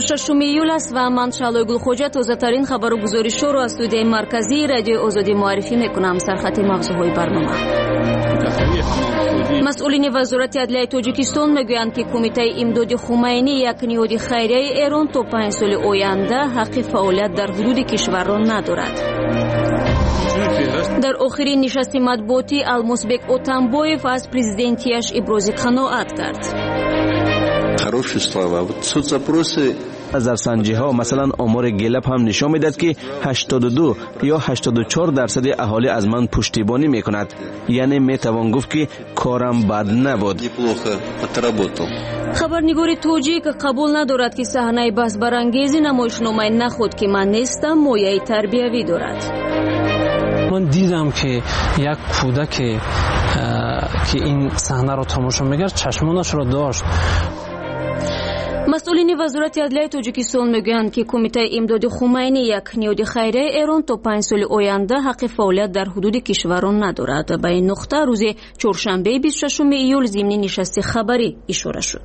26 ایول است و من شعله گلخوجه تازه‌ترین خبر و گزارش‌ها را از استودیوی مرکزی رادیو آزادی معرفی می‌کنم. سرخط موضوع‌های برنامه: مسئولین وزارت عدلیه تاجیکستان میگویند که کمیته امداد خمینی یک نهاد خیریه ایران تا 5 سال آینده حق فعالیت در حدود کشور را ندارد. در آخرین نشست مطبوعاتی المازبек Otamboyev از پرزیدنتیش ابراز قناعت کرد. نظرسنجی ها مثلا آمار گلپ هم نشان میدهد که 82 یا 84% اهالی از من پشتیبانی میکند. یعنی میتوان گفت که کارم بد نبود. خبرنگار تاجیک قبول ندارد که صحنه بحث برانگیز نمایشنامه نخود که من نیستم مایه تربیوی دارد. من دیدم که یک کودک که این صحنه را تماشا می‌کرد چشمانش را داشت. مسئولین وزارت عدلیه تاجیکستان میگویند که کمیته امداد خمینی یک نهاد خیریه ایران تا 5 سال آینده حق فعالیت در حدود کشور را ندارد. به این نقطه روز چهارشنبه 26 ایول ضمن نشست خبری اشاره شد.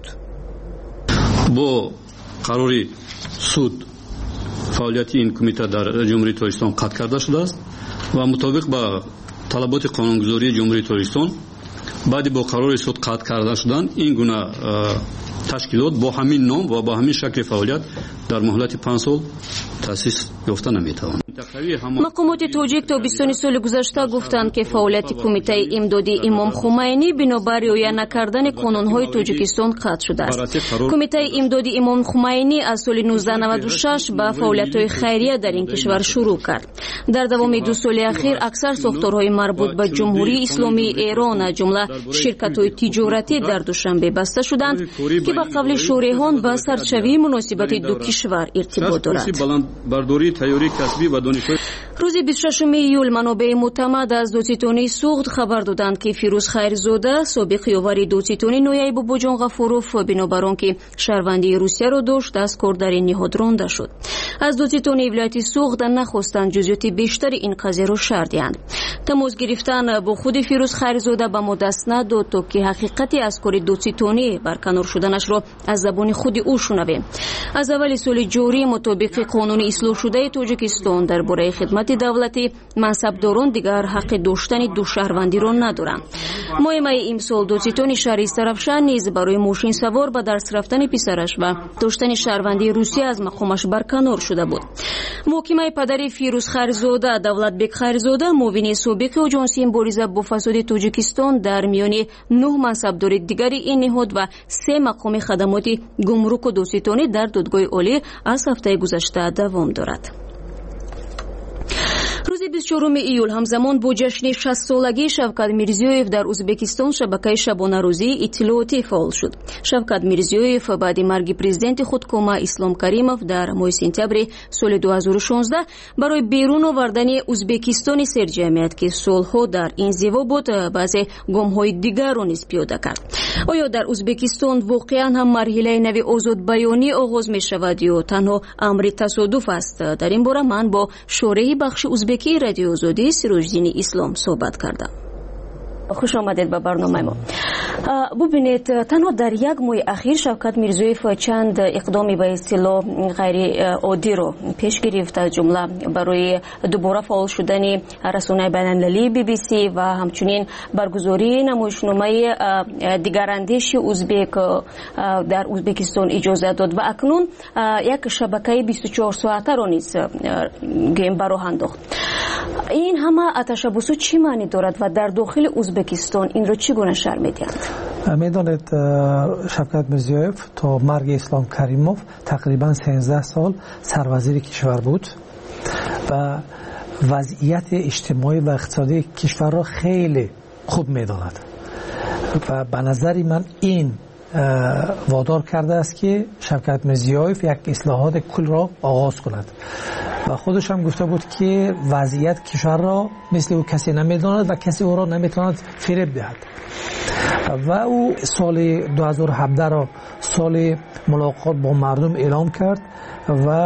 با قرار سود فعالیت این کمیته در جمهوری تاجیکستان قطع کرده شده است و مطابق با طلبات قانونگذاری جمهوری تاجیکستان بعد با قرار سود قطع کرده شدن این گونه تشکیلات با همین نام و با همین شکل فعالیت در مهلت 5 سال تأسیس یافته نمیتوان. مقامات تاجیک تا 20 سال گذشته گفتند که فعالیت کمیته امدادی امام خمینی بنابر رعایت نکردن قانون‌های تاجیکستان قطع شده است. کمیته امدادی امام خمینی از سال 1996 با فعالیت‌های خیریه در این کشور شروع کرد. در دوام 2 سال اخیر اکثر ساختارهای مربوط به جمهوری اسلامی ایران از جمله شرکت‌های تجارتی در دوشنبه بسته شدند که با قبل شورهان با سرچوی مناسبت دو کشور ارتباط دارد. روز 26 ایول منابع معتمد از دادستانی سوخت خبر دادند که فیروز خیرزاده سابق یاور دادستانی نایب بوجان غفوروف بنابر آنکه شهروندی روسیه را داشت از کار در این نهاد رانده شد. از دادستانی ولایت سوخت نخواستند جزئیات بیشتر این قضیه را شرح دهند. تماس گرفتن با خود فیروز خیرزاده به ما دست نداد تا که حقیقتی از کار دادستانی برکنار شدنش را از زبان خود او شنویم. از اول سال جاری مطابق قانون اصلاح شده تاجیکستان درباره خدمت دولتی منصبداران دیگر حق داشتن دو شهروندی را ندارند. ماه امسال دادستانی شهر سرافشان نیز برای ماشین سوار به درس رفتن پسرش و داشتن شهروندی روسیه از مقامش برکنار شده بود. محکمه پدر فیروز خیرزاده دولتبek خیرزاده معاون سابق آژانسی مبارزه با فساد تاجیکستان در میان 9 منصبدار دیگر این نهاد و 3 مقام خدمات گمرک و دادستانی در دادگاه عالی از هفته گذشته دوام دارد. روز 24 ایول همزمان با جشن 60 سالگی شوکت میرزیویف در ازبکستان شبکه شبانه روزی اطلاعاتی فعال شد. شوکت میرزیویف بعد مرگ پرزیدنت خود کاما اسلام کریموف در ماه سپتامبر سال 2016 برای بیرون آوردن ازبکستان سرجمعیت که سالها در انزوا بود بعضی گام‌های دیگر را نیز پیاده کرد. آیا در ازبکستان واقعا هم مرحله نوی آزاد بیانی آغاز می شود یا تنها امر تصادف است؟ در این باره من با شارح بخش ازبکی رادیو آزادی سیروجدین اسلام صحبت کردم. خوش آمدید به برنامه ما. ببینید تنها در یک ماه اخیر شوکت میرزیویف چند اقدامی به اصطلاح غیر عادی رو پیش گرفت، از جمله برای دوباره فعال شدن رسانه بین‌المللی BBC و همچنین برگزاری نمایشنامه دیگراندیش ازبک در ازبکستان اجازه داد و اکنون یک شبکه 24 ساعته را نیز گیم براه انداخت. این همه تشبوس چی معنی دارد و در داخل ازبکستان این رو چگونه شرح می‌دهند؟ میدانید شوکت میرزیویف تا مرگ اسلام کریموف تقریبا 13 سال سروزیر کشور بود و وضعیت اجتماعی و اقتصادی کشور را خیلی خوب میداند و به نظر من این وادار کرده است که شوکت میرزیویف یک اصلاحات کل را آغاز کند و خودش هم گفته بود که وضعیت کشور را مثل او کسی نمیداند و کسی او را نمیتواند فریب دهد و او سال 2017 را سال ملاقات با مردم اعلام کرد و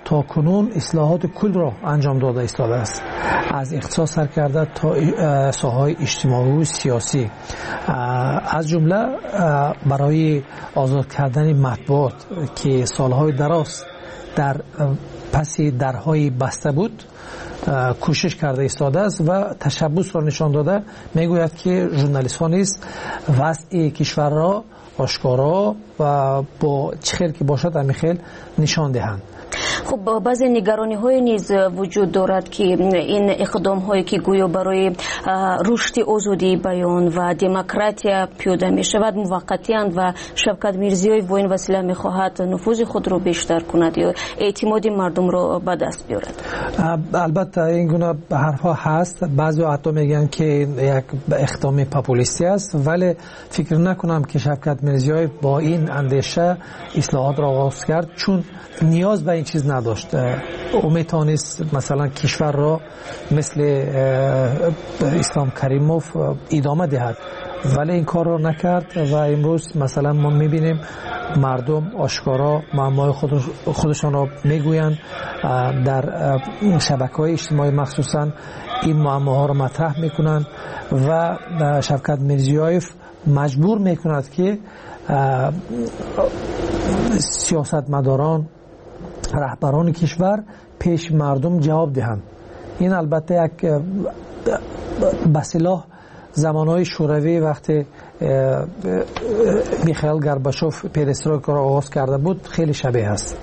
تا کنون اصلاحات کل را انجام داده ایستاده است. از اقتصاد سر کرده تا ساحه‌های اجتماعی و سیاسی، از جمله برای آزاد کردن مطبوعات که سالهای دراز در پس درهای بسته بود کوشش کرده ایستاده است و تشبث را نشان داده. میگوید که ژورنالیست ها نیز وضع کشور را آشکارا و با چه خیلی که باشد همیخیل نشان دهند. خب بعضی نگرانی های نیز وجود دارد که این اقدام هایی که گویا برای رشد آزادی بیان و دموکراسی پیاده می شود موقتی اند و شوکت میرزیویف با این وسیله می خواهد نفوذ خود را بیشتر کند یا اعتماد مردم را به دست بیارد. البته این گونه حرف ها هست. بعضی حتی میگن که یک اقدام پاپولیستی است، ولی فکر نکنم که شوکت میرزیویف با این اندیشه اصلاحات را آغاز کرد، چون نیاز به این چیز نداشت. او میتونست مثلا کشور را مثل اسلام کریموف ادامه دهد، ولی این کار را نکرد و امروز مثلا ما میبینیم مردم آشکارا معمای خودشان را میگویند، در شبکه‌های اجتماعی مخصوصا این معماها را مطرح میکنند و شوکت میرزیویف مجبور میکند که سیاستمداران رهبران کشور پیش مردم جواب دهند. این البته یک به اصطلاح زمانهای شوروی وقتی میخائیل گورباچوف پیرسترویکا را آغاز کرده بود خیلی شبیه است.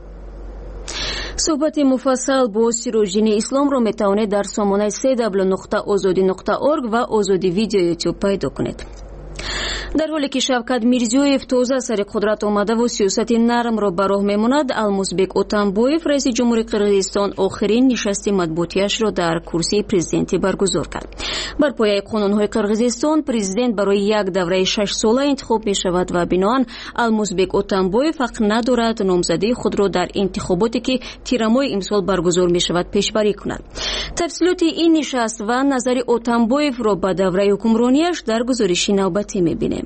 صحبت مفصل با سیروژین اسلام رو میتوانید در سامانه www.azadi.org و آزادی ویدیو یوتیوب پیدا کنید. در حالی که شوکت میرزیویف تازه سر قدرت آمده و سیاست نرم را به راه میماند، المازبек اتنبویف رئیس جمهوری قرقیزستان آخرین نشست مطبوعاتیش را در کرسی پرزیدنتی برگزار کرد. بر پایه قانون‌های قرقیزستان پرزیدنت برای یک دوره 6 ساله انتخاب می شود و بنابراین المازبек اتنبویف حق ندارد نامزدی خود را در انتخاباتی که تیر ماه امسال برگزار می شود پیشبری کند. تفصیلات این نشست و نظر اتنبویف را به دوره حکمرانیش در گزارش نوبتی می‌بینیم.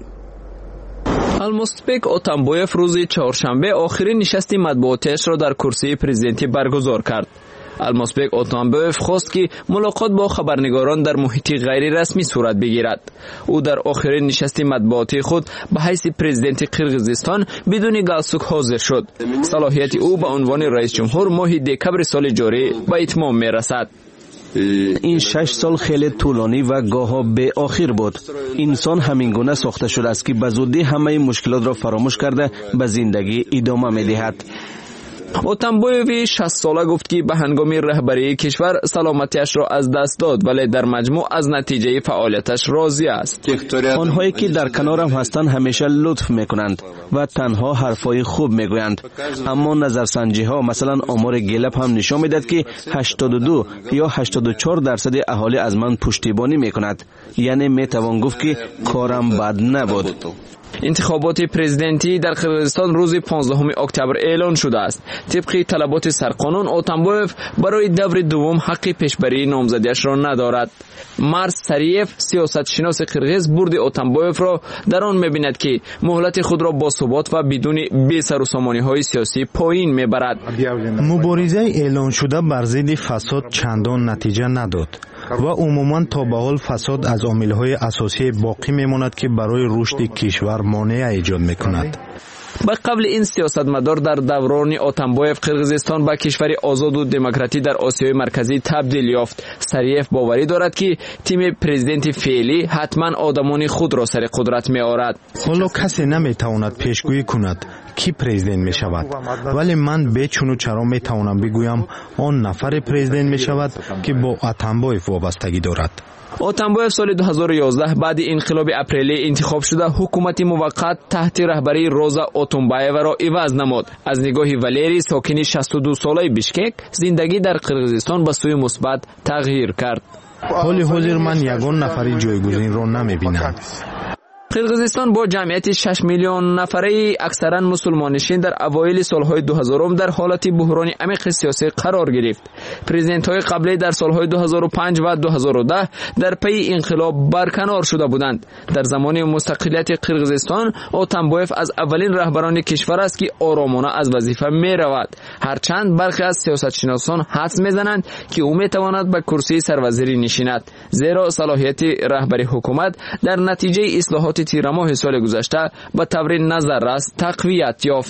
المازبек اتنبویف روز چهارشنبه آخرین نشست مطبوعاتیش را در کرسی پرزیدنتی برگزار کرد. المازبek اتنبویف خواست که ملاقات با خبرنگاران در محیط غیر رسمی صورت بگیرد. او در آخرین نشست مطبوعاتی خود به حیث پرزیدنت قرقیزستان بدون گالسوک حاضر شد. صلاحیت او به عنوان رئیس جمهور ماه دکبر سال جاری به اتمام میرسد. این 6 سال خیلی طولانی و گاها به آخر بود. انسان همین گونه ساخته شده است که به زودی همه مشکلات را فراموش کرده به زندگی ادامه می‌دهد. اتنبویف 60 ساله گفت که به هنگام رهبری کشور سلامتیش را از دست داد، ولی در مجموع از نتیجه فعالیتش راضی است. آنهایی که در کنارم هستند همیشه لطف میکنند و تنها حرفای خوب میگویند، اما نظرسنجی ها مثلا آمار گلپ هم نشان میدهد که 82 یا 84% اهالی از من پشتیبانی میکند. یعنی میتوان گفت که کارم بد نبود. انتخابات پرزیدنتی در قرقیزستان روز 15 اکتبر اعلان شده است. طبق طلبات سرقانون اتنبویف برای دور دوم حق پیشبری نامزدیش را ندارد. مرس سریف سیاستشناس قرقیز برد اتنبویف را در آن می‌بیند که مهلت خود را با ثبات و بدون بی‌سروسامانی‌های سیاسی پایین می‌برد. مبارزه اعلان شده بر ضد فساد چندان نتیجه نداد و عموما تا به حال فساد از عامل‌های اساسی باقی می‌ماند که برای رشد کشور مانع ایجاد می‌کند. با قبل این سیاستمدار در دوران اتنبویف قرقیزستان به کشوری آزاد و دموکراتی در آسیای مرکزی تبدیل یافت. سریف باوری دارد که تیم پرزیدنت فعلی حتما آدمان خود را سر قدرت می آورد. حالا کسی نمیتواند پیشگویی کند کی پرزیدنت می شود، ولی من به چون و چرا می توانم بگویم آن نفر پرزیدنت می شود که با اتنبویف وابستگی دارد. اتنبویف سال 2011 بعد انقلاب اپریلی انتخاب شده حکومت موقت تحت رهبری روزا اوتونبایوا را عوض نمود. از نگاه ولیری ساکن 62 ساله بیشکک زندگی در قرقیزستان به سوی مثبت تغییر کرد. حال حاضر من یگان نفری جایگزین را نمی‌بینم. قرقیزستان با جمعیت 6 میلیون نفره اکثرا مسلمانشین در اوایل سالهای 2000 در حالت بحران عمیق سیاسی قرار گرفت. پرزیدنت‌های قبلی در سالهای 2005 و 2010 در پی انقلاب برکنار شده بودند. در زمان مستقلیت قرقیزستان اتنبایف از اولین رهبران کشور است که آرامانه از وظیفه می‌رود. هرچند برخی از سیاستشناسان حدس می‌زنند که او می‌تواند به کرسی سروزیری نشیند، زیرا صلاحیت رهبری حکومت در نتیجه اصلاحات تیر ماه سال گذشته به طور نظررس تقویت یافت.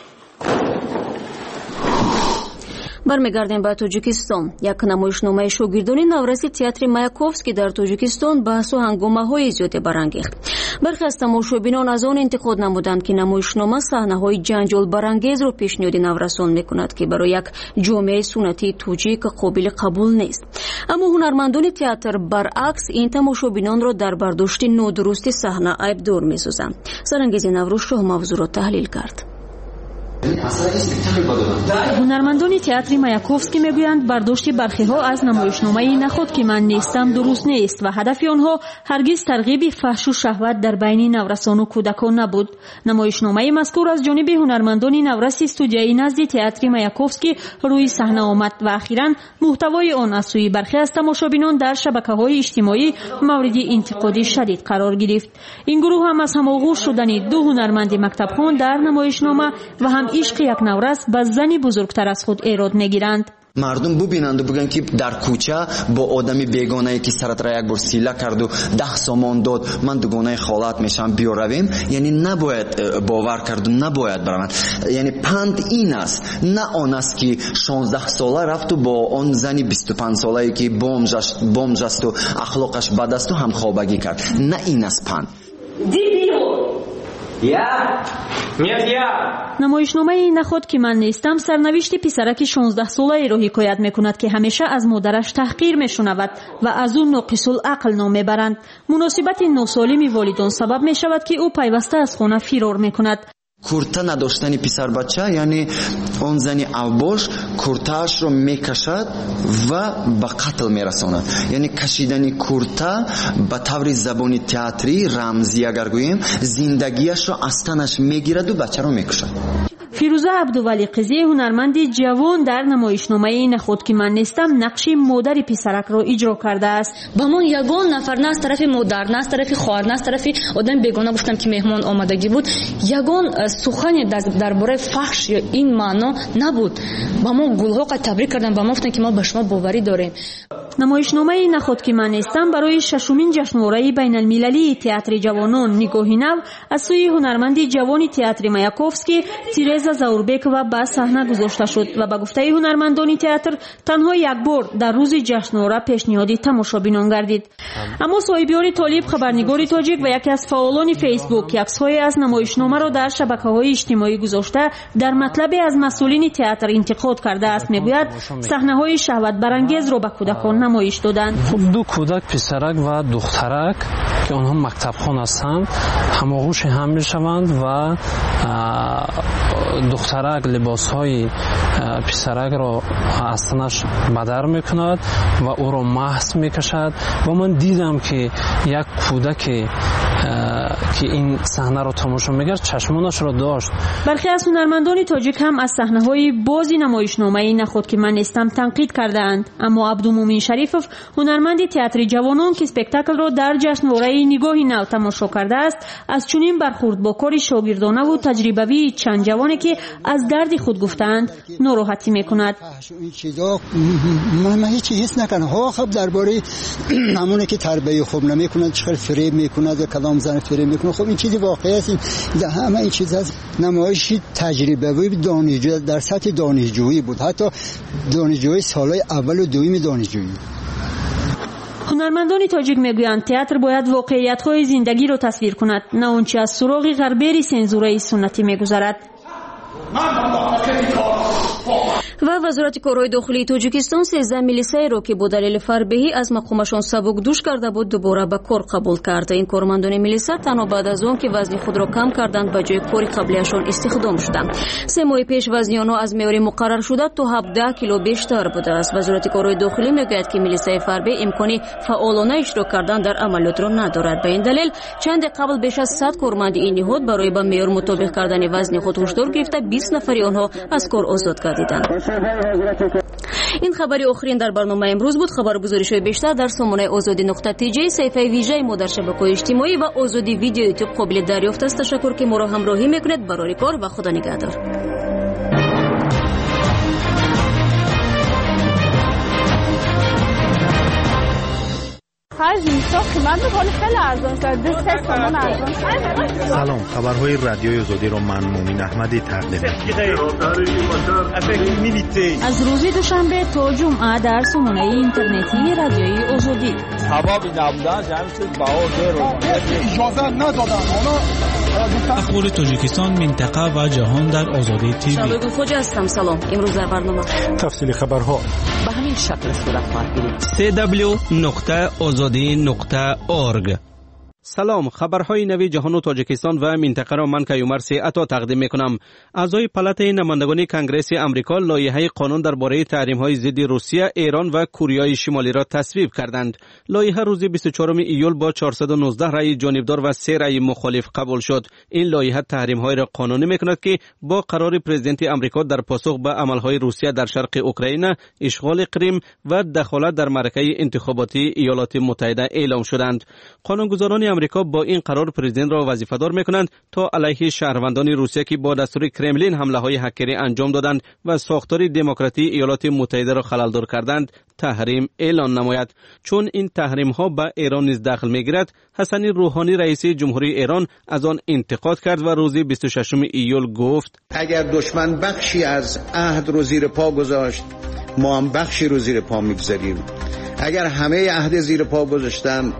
برمیگردیم به تاجیکستان. یک نمایشنامه شاگردان نورسی تئاتر مایاکوفسکی در تاجیکستان بحث و هنگامه‌های زیادی برانگیخت. برخی از تماشابینان از آن انتقاد نمودند که نمایشنامه صحنه‌های جنجال برانگیز را پیشنهاد نورسان می‌کند که برای یک جامعه سنتی توجیک قابل قبول نیست. اما هنرمندان تئاتر برعکس این تماشابینان را در برداشت نادرست صحنه عیب‌دار می‌سازند. سرانگیز نوروز شاه موضوع را تحلیل کرد. هنرمندان تئاتر مایاکوفسکی میگویند برداشت برخی‌ها از نمایشنامه نخود که من نیستم درست نیست و هدف آنها هرگز ترغیب فحش و شهوت در بین نورسان و کودکان نبود. نمایشنامه مذکور از جانب هنرمندان نورس استودیویی نزد تئاتر مایاکوفسکی روی صحنه آمد و اخیراً محتوای آن از سوی برخی از تماشابینان در شبکه‌های اجتماعی مورد انتقاد شدید قرار گرفت. این گروه هم از هماغوش شدن دو هنرمند مکتبخوان در نمایشنامه و هم عشق یک نورس به زنی بزرگتر از خود ایراد میگیرند. مردم ببینند و بگن که در کوچه با آدمی بیگانه‌ای که سرت را یک بار سیله کرد و 10 سامان داد من دوگانه خالت میشم بیا رویم، یعنی نباید باور کرد و نباید بروند. یعنی پند این است، نه آن است که 16 ساله رفت و با آن زنی 25 ساله‌ای که بومج است و اخلاقش بد است و هم خوابگی کرد. نه این است پند. نمایشنامه نخود که من نیستم سرنوشت پسرک 16 ساله را حکایت میکند که همیشه از مادرش تحقیر میشنود و از او ناقص العقل نام میبرند. مناسبت ناسالم والدان سبب میشود که او پیوسته از خانه فرار میکند. کورتا نداشتن پسر بچه یعنی اون زنی اوباش کورتاش رو میکشد و به قتل میرساند. یعنی کشیدن کورتا به طور زبان تئاتری رمزی اگر گوییم زندگیش رو از تنش میگیرد و بچه رو میکشد. فیروزه عبدولی قضیه هنرمند جوان در نمایشنامه نخود که من نیستم نقش مادر پسرک را اجرا کرده است. با من یگان نفر نه از طرف مادر نه از طرف خواهر نه از طرف آدم بیگانه گفتم که مهمان آمدگی بود. یگان سخنی درباره فحش یا این معنا نبود. با ما گلها تبریک کردن، با ما گفتن که ما به شما باوری داریم. نمایشنامه نخود که من نیستم برای ششمین جشنواره بین المللی تئاتر جوانان نگاهی نو از سوی هنرمند جوان تئاتر مایاکوفسکی تیرزا زاوربک و به صحنه گذاشته شد و به گفته هنرمندان تئاتر تنها یک بار در روز جشنواره پیشنهادی تماشابینان گردید. اما صاحبیان طالب خبرنگار تاجیک و یکی از فعالان فیسبوک عکس‌های از نمایشنامه را در شبکه‌های اجتماعی گذاشته در مطلب از مسئولین تئاتر انتقاد کرده است. میگوید صحنه‌های شهوت برانگیز را به کودکان نمایش دادند. دو کودک پسرک و دخترک که آنها مکتبخوان هستند هماغوش هم میشوند و دخترک لباسهای پسرک را از تنش بدر میکند و او را محض میکشد و من دیدم که یک کودک که این صحنه را تماشا میکرد چشمانش را داشت. برخی از هنرمندان تاجیک هم از صحنه‌های بازی نمایشنامه نخود که من نیستم تنقید کردند. اما عبدالمومن شریفов هنرمند تئاتر جوانان که اسپکتاکل را در جشنواره نگاهی نو تماشا کرده است از چنین برخورد با کار شاگردانه و تجربوی چند جوانی که از درد خود گفتند ناراحتی میکند. این چیزا من هیچ حس نکنم. ها خب درباره همونه که تربیت خوب نمیکنند چقدر فریب میکنند و کلام زن فریب میکنند. خب این چیزی واقعی است. همه این چیزا نمایش تجربوی دانشجو در سطح دانشجویی بود، حتی دانشجوی سالهای اول و دوم دانشجویی. هنرمندان تاجیک میگویند تئاتر باید واقعیت‌های زندگی را تصویر کند، نه آنچه از سراغ غربی سنزوره سنتی میگذرد. و وزارت کارهای داخلی تاجیکستان 13 میلیسای را که با دلیل فربهی از مقامشان سبک دوش کرده بود دوباره به کار قبول کرد. این کارمندان میلیسا تنها بعد از آن که وزن خود را کم کردند به جای کار قبلیشان استخدام شدند. 3 ماه پیش وزن آنها از معیار مقرر شده تا 17 کیلو بیشتر بوده است. وزارت کارهای داخلی میگوید که میلیسای فربه امکانی فعالانه اشتراک کردن در عملیات را ندارد. به این دلیل چند قبل بیش از 100 کارمند این نهاد برای به معیار مطابق کردن وزن خود هشدار گرفته 20 نفری آنها از کار آزاد گردیدند. این خبری آخرین در برنامه امروز بود. خبرگزاری‌های بیشتر در سامانه azadi.tj، صفحه ویژه ما در شبکه‌های اجتماعی و آزادی ویدیو یوتیوب قابل دریافت است. تشکر که ما را همراهی میکنید. برای کار و خدا نگهدار. سلام، خبرهای رادیوی آزادی را من مومن احمدی تقدیم می‌کنم. از روز دوشنبه تا جمعه در سامانه اینترنتی رادیوی آزادی. اخبار تاجیکستان، منطقه و جهان در آزادی تیوی. شبکه خوج هستم. سلام. امروز در برنامه تفصیل خبرها به همین شکل صورت خواهد گرفت. www.azadi.org. سلام، خبرهای نوی جهان و تاجیکستان و منطقه را من کیومر عطا تقدیم میکنم. اعضای پالات نمایندگان کنگره آمریکا لایحه قانون درباره تحریم‌های ضد روسیه، ایران و کره شمالی را تصویب کردند. لایحه روز 24 ایول با 419 رأی جانبدار و 3 رأی مخالف قبول شد. این لایحه تحریم‌های را قانونی میکند که با قرار پرزیدنت آمریکا در پاسخ به عملهای روسیه در شرق اوکراین، اشغال کریم و دخالت در معرکه انتخاباتی ایالات متحده اعلام شدند. قانونگذاران آمریکا با این قرار پرزیدنت را وظیفه‌دار می‌کنند تا علیه شهروندان روسیه که با دستور کرملین حمله‌های هکری انجام دادند و ساختار دموکراتی ایالات متحده را خلل‌دار کردند تحریم اعلان نماید. چون این تحریم‌ها به ایران نیز دخل می‌گیرد، حسن روحانی رئیس جمهوری ایران از آن انتقاد کرد و روز 26 ایول گفت اگر دشمن بخشی از عهد رو زیر پا گذاشت، ما هم بخشی رو زیر پا می‌گذاریم. اگر همه عهد زیر پا گذاشتن،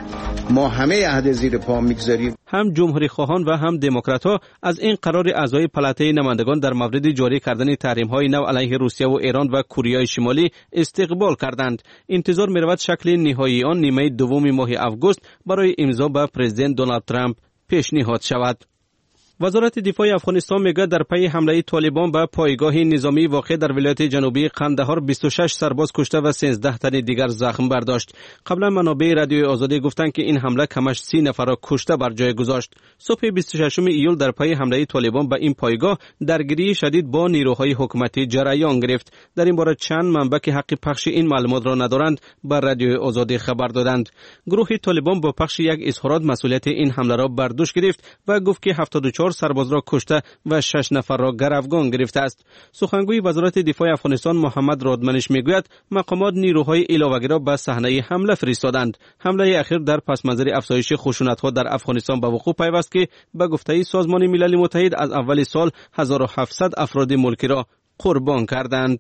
ما همه عهد زیر پا میگذاریم. هم جمهوری خواهان و هم دموکرات‌ها از این قرار اعضای پالات نمایندگان در مورد جاری کردن تحریم‌های نو علیه روسیه و ایران و کره شمالی استقبال کردند. انتظار می‌رود شکل نهایی آن نیمه دوم ماه آگوست برای امضا به پرزیدنت دونالد ترامپ پیشنهاد شود. وزارت دفاع افغانستان میگه در پی حمله طالبان به پایگاه نظامی واقع در ولایت جنوبی قندهار 26 سرباز کشته و 13 تن دیگر زخم برداشت. قبلا منابع رادیوی آزادی گفتند که این حمله کمش 30 نفر را کشته بر جای گذاشت. صبح 26 ایول در پی حمله طالبان به این پایگاه درگیری شدید با نیروهای حکومتی جریان گرفت. در این باره چند منبع که حق پخش این معلومات را ندارند بر رادیوی آزادی خبر دادند. گروه طالبان با پخش یک اظهارات مسئولیت این حمله را بر دوش گرفت و گفت که 74 سرباز را کشته و 6 نفر را گروگان گرفته است. سخنگوی وزارت دفاع افغانستان محمد رادمنش میگوید مقامات نیروهای علاوه‌ای را به صحنه حمله فرستادند. حمله اخیر در پس منظر افزایش خشونت‌ها در افغانستان به وقوع پیوست که به گفته سازمان ملل متحد از اول سال 1700 افراد ملکی را قربان کردند.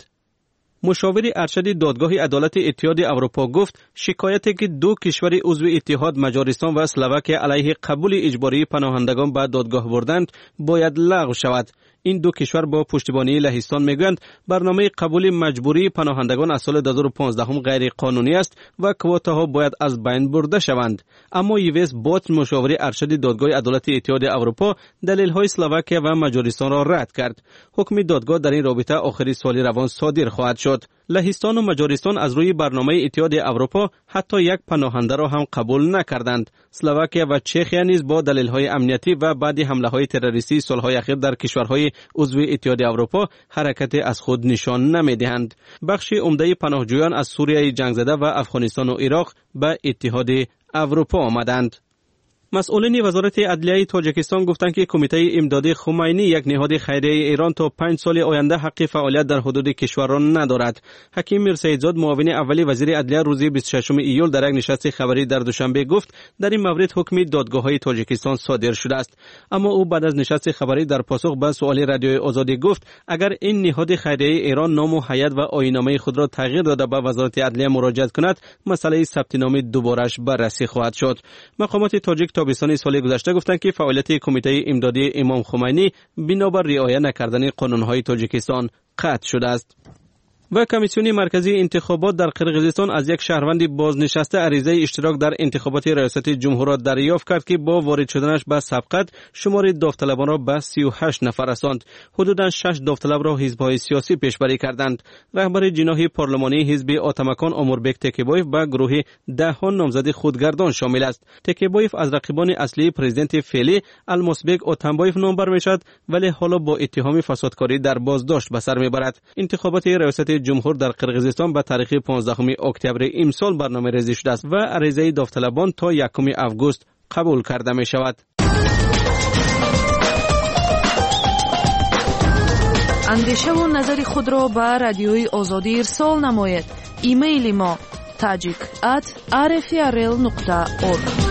مشاور ارشد دادگاه عدالت اتحاد اروپا گفت شکایتی که دو کشور عضو اتحاد مجارستان و اسلواکیه علیه قبول اجباری پناهندگان به دادگاه بردند باید لغو شود. این دو کشور با پشتیبانی لهستان میگویند برنامه قبول مجبوری پناهندگان از سال 2015 هم غیر قانونی است و کوتاها باید از بین برده شوند. اما یویس بات مشاور ارشد دادگاه عدالت اتحاد اروپا دلیل‌های اسلواکیه و مجارستان را رد کرد. حکم دادگاه در این رابطه آخر سال روان صادر خواهد شد. لهستان و مجارستان از روی برنامه اتحاد اروپا حتی یک پناهنده را هم قبول نکردند. اسلواکیه و چخیا نیز با دلایل امنیتی و بعد حمله‌های تروریستی سالهای اخیر در کشورهای عضو اتحاد اروپا حرکت از خود نشان نمی‌دهند. بخش عمده پناهجویان از سوریه جنگ زده و افغانستان و عراق به اتحاد اروپا آمدند. مسئولین وزارت عدلیه تاجیکستان گفتند که کمیته امداد خمینی یک نهاد خیریه ایران تا 5 سال آینده حق فعالیت در حدود کشور را ندارد. حکیم میرسیدزاد معاون اولی وزیر عدلیه روز 26 ایول در یک نشست خبری در دوشنبه گفت در این مورد حکم دادگاه‌های تاجیکستان صادر شده است. اما او بعد از نشست خبری در پاسخ به سوال رادیوی آزادی گفت اگر این نهاد خیریه ایران نام و هیئت و آیین‌نامه خود را تغییر داده به وزارت عدلیه مراجعه کند مسئله ثبت نام دوباره بررسی خواهد شد. مقامات تاجیک تابستان سال گذشته گفتند که فعالیت کمیته امدادی امام خمینی بنابر رعایت نکردن قانون‌های تاجیکستان قطع شده است. و کمیسیون مرکزی انتخابات در قرقیزستان از یک شهروند بازنشسته عریضه اشتراک در انتخابات ریاست جمهور را دریافت کرد که با وارد شدنش به سبقت شمار داوطلبان را به 38 نفر رساند. حدوداً 6 داوطلب را حزب‌های سیاسی پیشبری کردند. رهبر جناح پارلمانی حزب آتمکان اموربک تکیبایف به گروه 10 نامزد خودگردان شامل است. تکیبایف از رقیبان اصلی پرزیدنت فعلی الماسبک اتنبایف نام بر میشد، ولی حالا با اتهام فسادکاری در بازداشت به سر میبرد. انتخابات ریاست جمهور در قرقیزستان به تاریخ 15 اکتبر امسال برنامه‌ریزی شده است و عریضه داوطلبان تا 1 آگوست قبول کرده می شود. اندیشه و نظر خود را به رادیوی آزادی ارسال نمایید. ایمیل ما tajik@rfrl.org.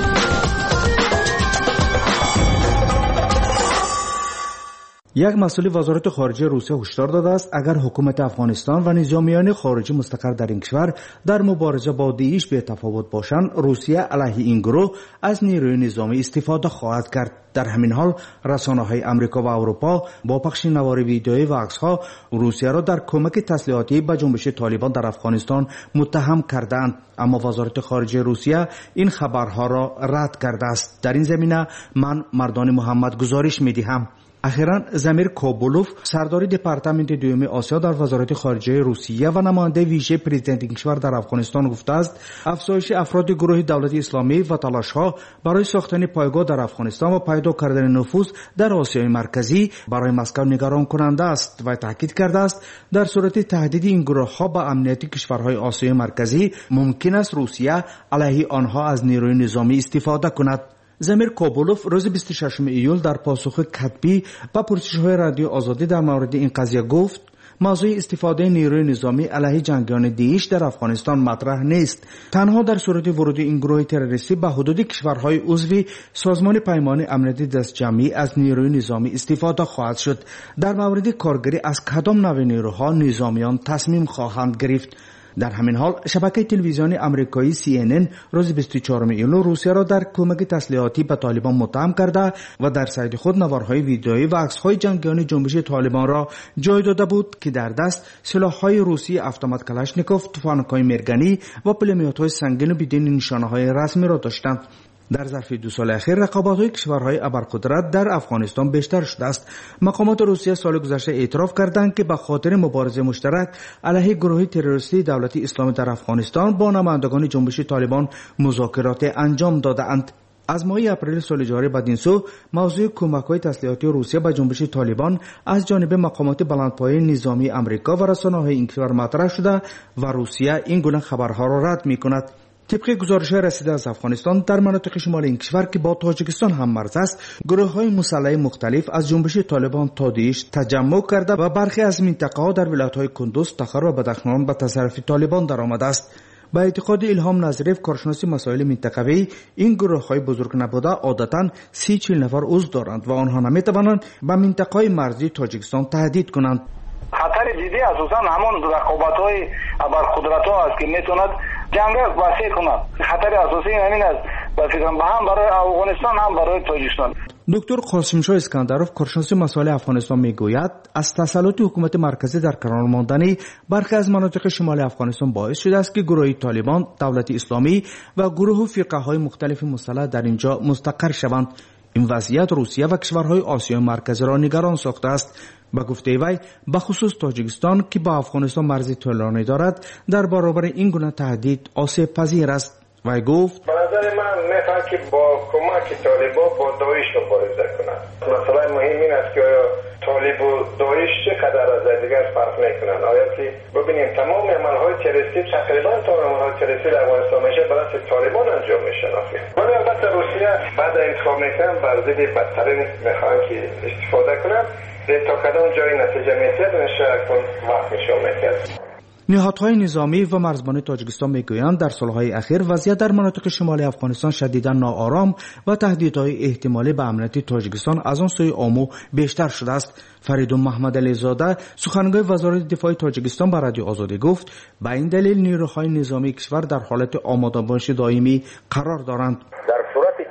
یک مسئول وزارت خارجه روسیه هشدار داده است اگر حکومت افغانستان و نظامیان خارجی مستقر در این کشور در مبارزه با داعش به تفاوت باشند، روسیه علیه این گروه از نیروی نظامی استفاده خواهد کرد. در همین حال رسانه‌های آمریکا و اروپا با پخش نوار ویدیویی و عکس‌ها روسیه را در کمک تسلیحاتی به جنبش طالبان در افغانستان متهم کردند، اما وزارت خارجه روسیه این خبرها را رد کرده است. در این زمینه من مردان محمد گزارش می‌دهم. اخیراً زمیر کابولوف سردار دپارتمنت دوم آسیا در وزارت خارجه روسیه و نماینده ویژه پرزیدنت کشور در افغانستان گفته است افزایش افراد گروه دولت اسلامی و تلاش‌ها برای ساختن پایگاه در افغانستان و پیدا کردن نفوذ در آسیای مرکزی برای مسکو نگران کننده است و تاکید کرده است در صورت تهدید این گروه‌ها به امنیت کشورهای آسیای مرکزی ممکن است روسیه علیه آنها از نیروی نظامی استفاده کند. زمیر کابولوف روز 26 ایول در پاسخ کتبی به پرسش‌های رادیو آزادی در مورد این قضیه گفت موضوع استفاده نیروی نظامی علیه جنگیان داعش در افغانستان مطرح نیست. تنها در صورت ورود این گروه تروریستی به حدود کشورهای عضو سازمان پیمان امنیت دستجمعی از نیروی نظامی استفاده خواهد شد. در مورد کارگری از کدام نوع نیروها نظامیان تصمیم خواهند گرفت. در همین حال شبکه تلویزیونی آمریکایی CNN روز 24 ایلول روسیه را در کمک تسلیحاتی به طالبان متهم کرده و در سایت خود نوارهای ویدیویی و عکس‌های جنگیان جنبش طالبان را جای داده بود که در دست سلاح‌های روسی اتومات کلاشنیکوف، تفنگ‌های مرگنی و پلمئوت‌های سنگین بدون نشانه‌های رسمی را داشتند. در ظرف 2 سال اخیر رقابت‌های کشورهای ابرقدرت در افغانستان بیشتر شده است. مقامات روسیه سال گذشته اعتراف کردند که به خاطر مبارزه مشترک علیه گروه تروریستی دولت اسلامی در افغانستان با نمایندگان جنبش طالبان مذاکرات انجام داده‌اند. از ماه اپریل سال جاری بدین سو موضوع کمک‌های تسلیحاتی روسیه به جنبش طالبان از جانب مقامات بلندپایه نظامی آمریکا و رسانه‌های این کشور مطرح شده و روسیه این گونه خبرها را رد می‌کند. طبق گزارش‌های رسیده از افغانستان در مناطق شمال این کشور که با تاجیکستان هم مرز است، گروه‌های مسلح مختلف از جنبش طالبان تا داعش تجمع کرده و برخی از منطقه‌ها در ولایت‌های کندوز، تخار و بدخشان به تصرف طالبان درآمده است. با اعتقاد الهام نظریف کارشناس مسائل منطقوی، این گروه‌های بزرگ نبوده عادتاً 30-40 نفر عضو دارند و آنها نمی‌توانند به منطقه‌های مرزی تاجیکستان تهدید کنند. خطر جدی اساساً همان رقابت‌های ابرقدرت‌ها است که می‌تواند جنگ وسیع کند. خطر اساسی همین است و فکر کنم هم برای افغانستان هم برای تاجیکستان. دکتر قاسمشاه اسکندرов کارشناس مسائل افغانستان میگوید از تسلط حکومت مرکزی در کنار ماندن برخی از مناطق شمال افغانستان باعث شده است که گروه طالبان، دولت اسلامی و گروه و فرقه‌های مختلف مسلح در اینجا مستقر شوند. این وضعیت روسیه و کشورهای آسیای مرکزی را نگران ساخته است. به گفته وی به خصوص تاجیکستان که با افغانستان مرزی طولانی دارد در برابر این گونه تهدید آسیب پذیر است. وی گفت به نظر من میخواد که با کمک طالبان با داعش مبارزه کند. مسئله مهم این است که آیا طالب و داعش چقدر از دیگر فرق میکنند. آیا که ببینیم تمام عملهای تروریستی تقریبا تمام عملهای تروریستی در افغانستان میشه برای طالبان انجام میشه. ولی البته روسیه بعد انتخاب میکنن بر ضد بدترین میخوان که استفاده کنند. تا کدام جای نتیجه میگیرد نشه کن وقت نشون میگیرد. نهادهای نظامی و مرزبان تاجیکستان میگویند در سالهای اخیر وضعیت در مناطق شمالی افغانستان شدیداً ناآرام و تهدیدهای احتمالی به امنیت تاجیکستان از آن سوی آمو بیشتر شده است. فریدون محمد علیزاده سخنگوی وزارت دفاع تاجیکستان به رادیو آزادی گفت به این دلیل نیروهای نظامی کشور در حالت آماده باش دائمی قرار دارند. در صورت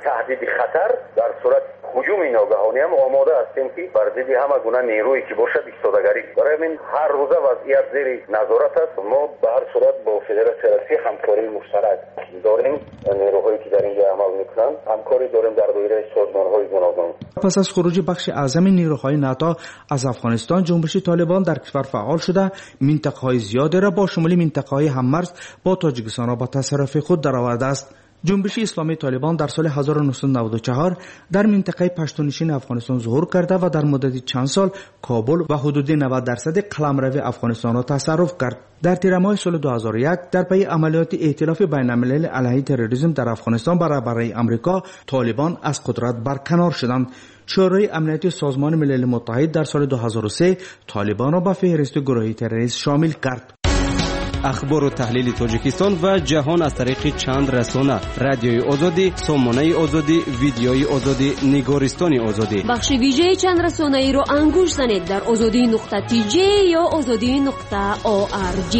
تهدید خطر در صورت هجوم ناگهانی هم آماده هستیم که بر ضد همه گونه نیرویی که باشد ایستادگی. برای همین هر روزه وضعیت زیر نظارت است. ما به هر صورت با فدراسیون روسیه همکاری مشترک داریم. نیروهایی که در اینجا عمل میکنن همکاری داریم در دایره سازمان‌های گوناگون. پس از خروج بخش اعظم نیروهای ناتو از افغانستان، جنبش طالبان در کشور فعال شده، منطقه‌های زیادی را با شمول منطقه‌های هممرز با تاجیکستان را با تصرف خود درآورده است. جنبش اسلامی طالبان در سال 1994 در منطقه پشتونشین افغانستان ظهور کرده و در مدت چند سال کابل و حدود 90% قلمرو افغانستان را تصرف کرد. در تیر ماه سال 2001 در پی عملیات ائتلاف بین‌المللی علیه تروریسم در افغانستان برای آمریکا، طالبان از قدرت برکنار شدند. شورای امنیتی سازمان ملل متحد در سال 2003 طالبان را به فهرست گروه تروریستی شامل کرد. اخبار و تحلیل تاجیکستان و جهان از طریق چند رسانه: رادیوی آزادی، سامانه آزادی، ویدیوی آزادی، نگارستان آزادی. بخش ویژه چند رسانه ای را انگوش زنید در azadi.tj یا azadi.org.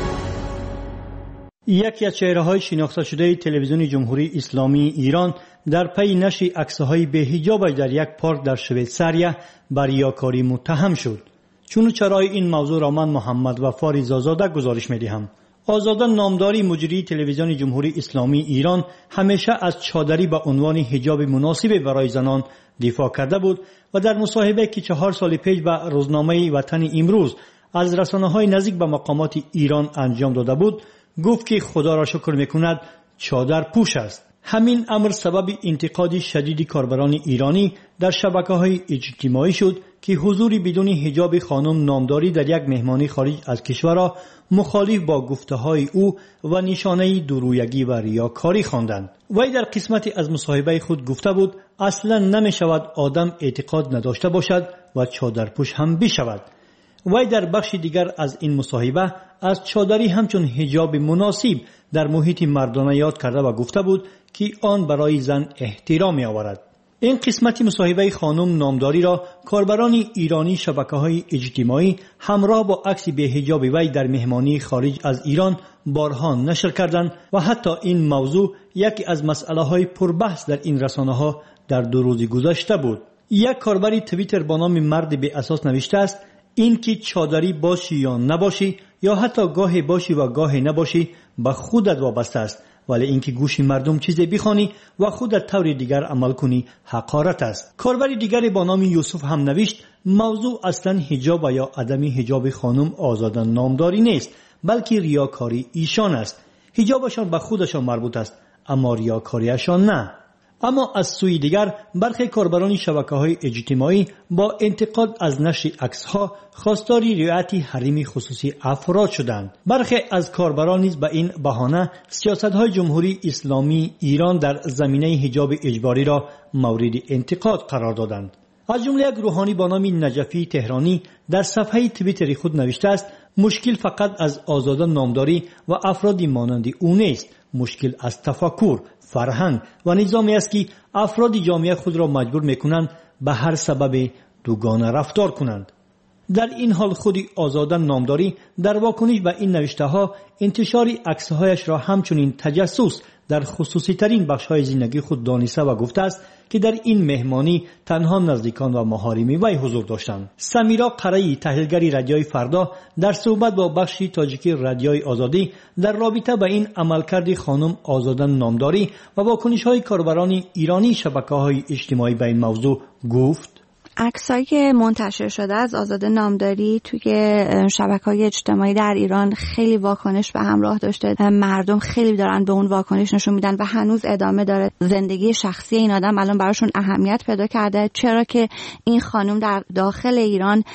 یکی از چهره‌های شناخته شده تلویزیون جمهوری اسلامی ایران در پی نشر عکس‌های بی‌حجابش در یک پارک در شویتزاریا بر ریاکاری متهم شد. چون چرای این موضوع را من محمد وفا رضازاده گزارش می‌دهم. آزاده نامداری مجری تلویزیون جمهوری اسلامی ایران همیشه از چادری به عنوان حجاب مناسب برای زنان دفاع کرده بود و در مصاحبه که 4 سال پیش به روزنامه وطن امروز از رسانه‌های نزدیک به مقامات ایران انجام داده بود، گفت که خدا را شکر می‌کند چادر پوش است. همین امر سبب انتقاد شدید کاربران ایرانی در شبکه‌های اجتماعی شد که حضور بدون حجاب خانم نامداری در یک مهمانی خارج از کشور را مخالف با گفته‌های او و نشانه دورویگی و ریاکاری خواندند. وی در قسمتی از مصاحبه خود گفته بود اصلا نمی‌شود آدم اعتقاد نداشته باشد و چادرپوش هم بشود. وی در بخش دیگر از این مصاحبه از چادری همچون حجاب مناسب در محیط مردانه یاد کرده و گفته بود که آن برای زن احترام می‌آورد. این قسمت مصاحبه خانم نامداری را کاربران ایرانی شبکه‌های اجتماعی همراه با عکس بی‌حجاب وی در مهمانی خارج از ایران بارها نشر کردند و حتی این موضوع یکی از مسئله‌های پربحث در این رسانه‌ها در 2 روز گذشته بود. یک کاربر توییتر با نام مرد بی اساس نوشته است این که چادری باشی یا نباشی یا حتی گاهی باشی و گاهی نباشی به خودت وابسته است، ولی اینکه گوش مردم چیزی بخوانی و خودت طور دیگر عمل کنی حقارت است. کاربر دیگری با نام یوسف هم نوشت موضوع اصلا حجاب یا عدم حجاب خانم آزاده نامداری نیست، بلکه ریاکاری ایشان است. حجابشان به خودشان مربوط است اما ریاکاریشان نه. اما از سوی دیگر برخی کاربران شبکه‌های اجتماعی با انتقاد از نشر عکس‌ها خواستار رعایت حریم خصوصی افراد شدند. برخی از کاربران نیز به این بهانه سیاست‌های جمهوری اسلامی ایران در زمینه حجاب اجباری را مورد انتقاد قرار دادند. از جمله یک روحانی با نام نجفی تهرانی در صفحه توییتر خود نوشته است مشکل فقط از آزاده نامداری و افرادی مانند او نیست، مشکل از تفکر، فرهنگ و نظامی است که افراد جامعه خود را مجبور میکنند به هر سبب دوگانه رفتار کنند. در این حال خود آزاده نامداری در واکنش به این نوشته ها انتشار عکسهایش را همچنین تجسس در خصوصی ترین بخش های زندگی خود دانسته و گفته است که در این مهمانی تنها نزدیکان و محارم وی حضور داشتند. سمیرا قرایی تحلیلگر رادیوی فردا در صحبت با بخش تاجیکی رادیوی آزادی در رابطه با این عملکرد خانم آزاده نامداری و واکنش های کاربران ایرانی شبکه‌های اجتماعی به این موضوع گفت عکسایی که منتشر شده از آزاده نامداری توی شبکه‌های اجتماعی در ایران خیلی واکنش به همراه داشته. مردم خیلی دارن به اون واکنش نشون میدن و هنوز ادامه داره. زندگی شخصی این آدم الان براشون اهمیت پیدا کرده، چرا که این خانم در داخل ایران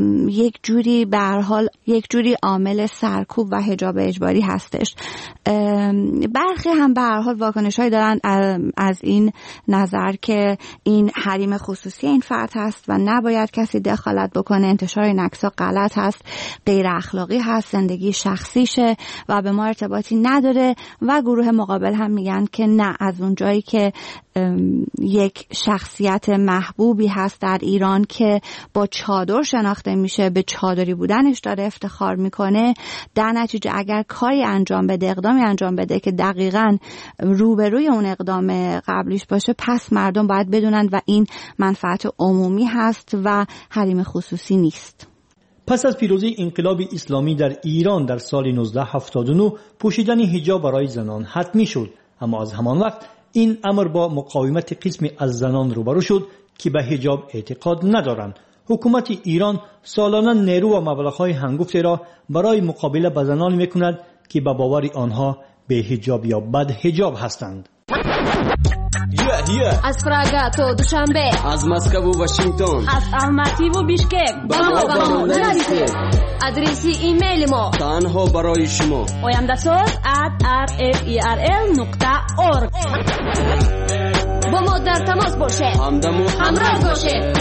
یک جوری به هر حال یک جوری عامل سرکوب و حجاب اجباری هستش. برخی هم به هر حال واکنش‌هایی دارن از این نظر که این حریم خصوصی این فرد هست هست و نباید کسی دخالت بکنه. انتشار این عکس‌ها غلط هست، غیر اخلاقی هست، زندگی شخصیشه و به ما ارتباطی نداره. و گروه مقابل هم میگن که نه، از اون جایی که یک شخصیت محبوبی هست در ایران که با چادر شناخته میشه، به چادری بودنش داره افتخار میکنه، در نتیجه اگر کاری انجام بده، اقدامی انجام بده که دقیقاً روبروی اون اقدام قبلیش باشه، پس مردم باید بدونن و این منفعت عمومی هست و حریم خصوصی نیست. پس از پیروزی انقلاب اسلامی در ایران در سال 1979 پوشیدن حجاب برای زنان حتمی شد، اما از همان وقت این امر با مقاومت قسمی از زنان روبرو شد که به حجاب اعتقاد ندارند. حکومت ایران سالانه نیرو و مبلغ‌های هنگفتی را برای مقابله با زنان می‌کند که به باور آنها به حجاب یا بد حجاب هستند. از پراگا تا دوشنبه، از مسکو و واشنگتن، از الماتی و بیشکک، با ما نرسید. آدرس ایمیل ما تنها برای شما oyandasaz@rferl.org. با ما در تماس باشه، همراه باشه.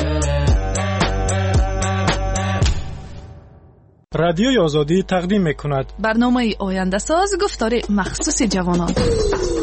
رادیوی آزادی تقدیم می‌کند برنامه آینده ساز، گفتار مخصوص جوانان.